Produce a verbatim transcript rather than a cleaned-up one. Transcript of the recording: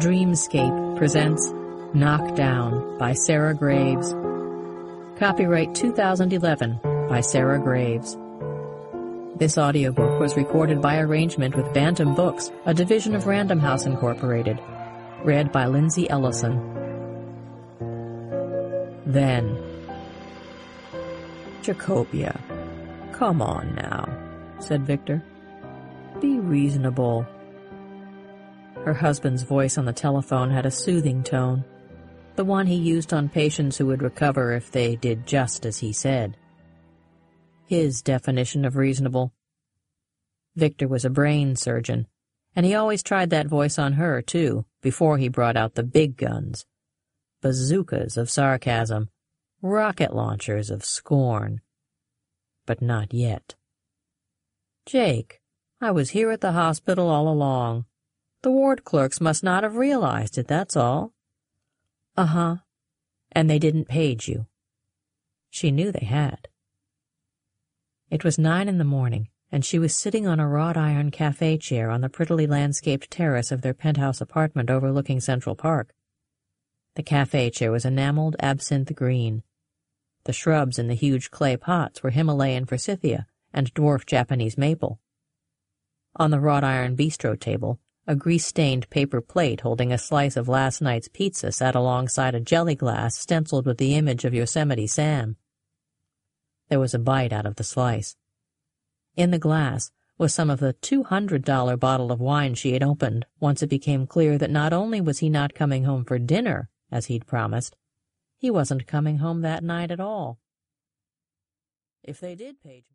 Dreamscape presents Knockdown by Sarah Graves. Copyright two thousand eleven by Sarah Graves. This audiobook was recorded by arrangement with Bantam Books, a division of Random House Incorporated. Read by Lindsay Ellison. Then. Jacobia, come on now, said Victor. Be reasonable. Her husband's voice on the telephone had a soothing tone, the one he used on patients who would recover if they did just as he said. His definition of reasonable. Victor was a brain surgeon, and he always tried that voice on her, too, before he brought out the big guns. Bazookas of sarcasm, rocket launchers of scorn. But not yet. Jake, I was here at the hospital all along. The ward clerks must not have realized it, that's all. Uh-huh. And they didn't page you. She knew they had. It was nine in the morning, and she was sitting on a wrought-iron cafe chair on the prettily landscaped terrace of their penthouse apartment overlooking Central Park. The cafe chair was enameled absinthe green. The shrubs in the huge clay pots were Himalayan forsythia and dwarf Japanese maple. On the wrought-iron bistro table, a grease-stained paper plate holding a slice of last night's pizza sat alongside a jelly glass stenciled with the image of Yosemite Sam. There was a bite out of the slice. In the glass was some of the two hundred dollar bottle of wine she had opened once it became clear that not only was he not coming home for dinner, as he'd promised, he wasn't coming home that night at all. If they did page me...